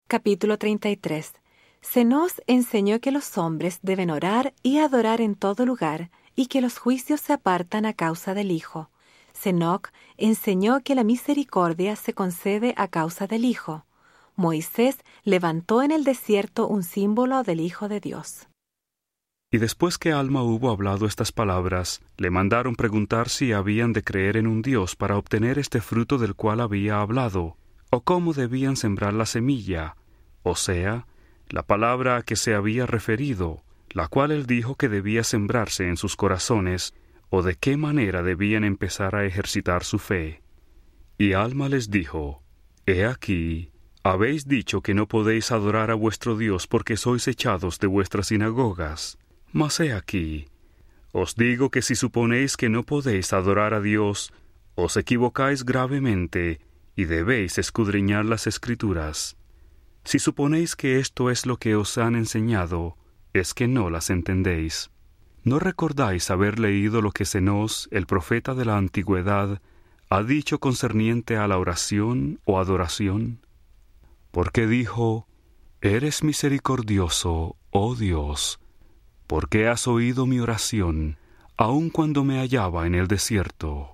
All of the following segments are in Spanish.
Capítulo 33. Se nos enseñó que los hombres deben orar y adorar en todo lugar, y que los juicios se apartan a causa del Hijo. Senoc enseñó que la misericordia se concede a causa del Hijo. Moisés levantó en el desierto un símbolo del Hijo de Dios. Y después que Alma hubo hablado estas palabras, le mandaron preguntar si habían de creer en un Dios para obtener este fruto del cual había hablado, o cómo debían sembrar la semilla, o sea, la palabra a que se había referido, la cual él dijo que debía sembrarse en sus corazones, o de qué manera debían empezar a ejercitar su fe. Y Alma les dijo: He aquí, habéis dicho que no podéis adorar a vuestro Dios porque sois echados de vuestras sinagogas. Mas he aquí, os digo que si suponéis que no podéis adorar a Dios, os equivocáis gravemente, y debéis escudriñar las Escrituras. Si suponéis que esto es lo que os han enseñado, es que no las entendéis. ¿No recordáis haber leído lo que Senos, el profeta de la antigüedad, ha dicho concerniente a la oración o adoración? Porque dijo: Eres misericordioso, oh Dios, porque has oído mi oración, aun cuando me hallaba en el desierto.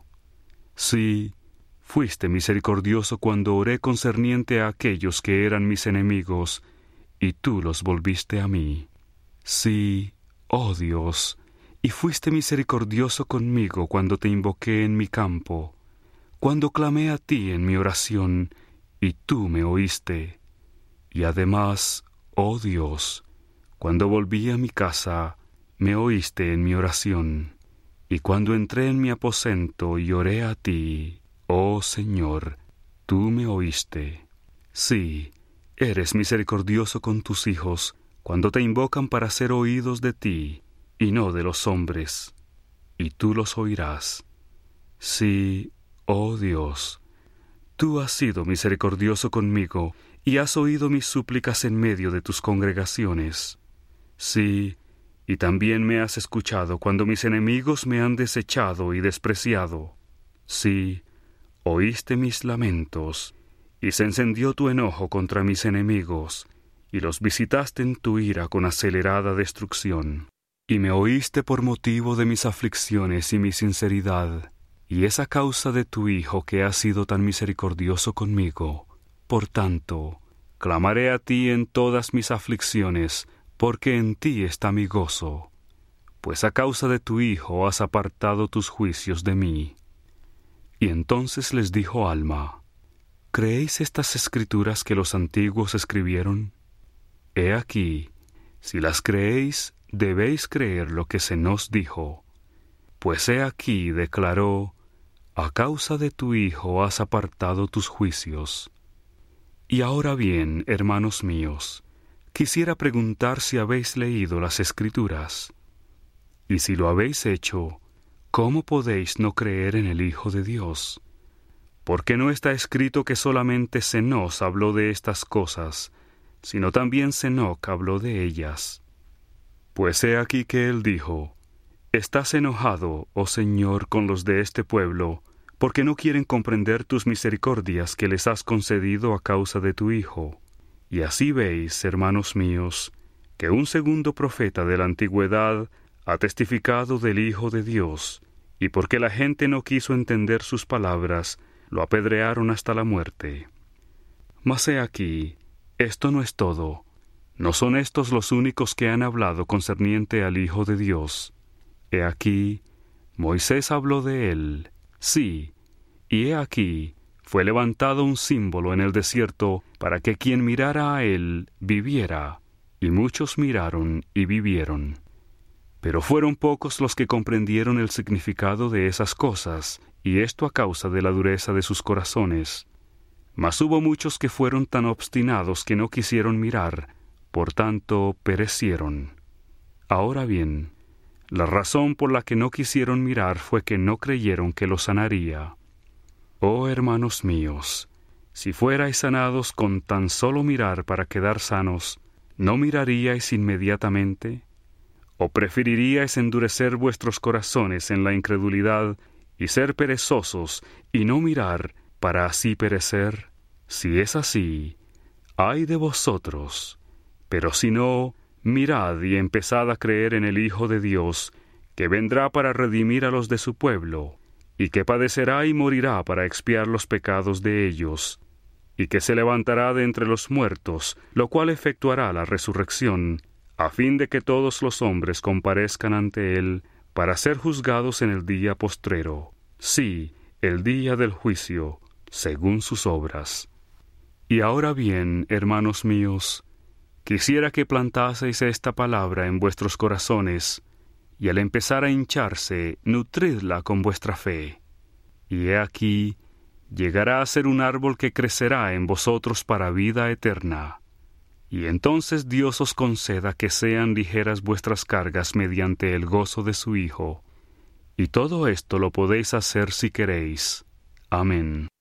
Sí, fuiste misericordioso cuando oré concerniente a aquellos que eran mis enemigos, y tú los volviste a mí. Sí, oh Dios, y fuiste misericordioso conmigo cuando te invoqué en mi campo, cuando clamé a ti en mi oración, y tú me oíste. Y además, oh Dios, cuando volví a mi casa, me oíste en mi oración, y cuando entré en mi aposento y oré a ti, oh Señor, tú me oíste. Sí, eres misericordioso con tus hijos, cuando te invocan para ser oídos de ti, y no de los hombres, y tú los oirás. Sí, oh Dios, tú has sido misericordioso conmigo, y has oído mis súplicas en medio de tus congregaciones. Sí, y también me has escuchado cuando mis enemigos me han desechado y despreciado. Sí, oíste mis lamentos, y se encendió tu enojo contra mis enemigos, y los visitaste en tu ira con acelerada destrucción. Y me oíste por motivo de mis aflicciones y mi sinceridad, y es a causa de tu Hijo que has sido tan misericordioso conmigo. Por tanto, clamaré a ti en todas mis aflicciones, porque en ti está mi gozo, pues a causa de tu Hijo has apartado tus juicios de mí. Y entonces les dijo Alma: ¿Creéis estas escrituras que los antiguos escribieron? He aquí, si las creéis, debéis creer lo que se nos dijo. Pues he aquí, declaró: a causa de tu Hijo has apartado tus juicios. Y ahora bien, hermanos míos, quisiera preguntar si habéis leído las Escrituras. Y si lo habéis hecho, ¿cómo podéis no creer en el Hijo de Dios? Porque no está escrito que solamente Senos habló de estas cosas, sino también Senoc habló de ellas. Pues he aquí que él dijo: Estás enojado, oh Señor, con los de este pueblo, porque no quieren comprender tus misericordias que les has concedido a causa de tu Hijo. Y así veis, hermanos míos, que un segundo profeta de la antigüedad ha testificado del Hijo de Dios, y porque la gente no quiso entender sus palabras, lo apedrearon hasta la muerte. Mas he aquí, esto no es todo. No son estos los únicos que han hablado concerniente al Hijo de Dios. He aquí, Moisés habló de él, sí, y he aquí, fue levantado un símbolo en el desierto para que quien mirara a él viviera, y muchos miraron y vivieron. Pero fueron pocos los que comprendieron el significado de esas cosas, y esto a causa de la dureza de sus corazones. Mas hubo muchos que fueron tan obstinados que no quisieron mirar, por tanto perecieron. Ahora bien, la razón por la que no quisieron mirar fue que no creyeron que los sanaría. Oh hermanos míos, si fuerais sanados con tan solo mirar para quedar sanos, ¿no miraríais inmediatamente? ¿O preferiríais endurecer vuestros corazones en la incredulidad y ser perezosos y no mirar para así perecer? Si es así, ¡ay de vosotros! Pero si no, mirad y empezad a creer en el Hijo de Dios, que vendrá para redimir a los de su pueblo, y que padecerá y morirá para expiar los pecados de ellos, y que se levantará de entre los muertos, lo cual efectuará la resurrección, a fin de que todos los hombres comparezcan ante él, para ser juzgados en el día postrero, sí, el día del juicio, según sus obras. Y ahora bien, hermanos míos, quisiera que plantaseis esta palabra en vuestros corazones, y al empezar a hincharse, nutridla con vuestra fe. Y he aquí, llegará a ser un árbol que crecerá en vosotros para vida eterna. Y entonces Dios os conceda que sean ligeras vuestras cargas mediante el gozo de su Hijo. Y todo esto lo podéis hacer si queréis. Amén.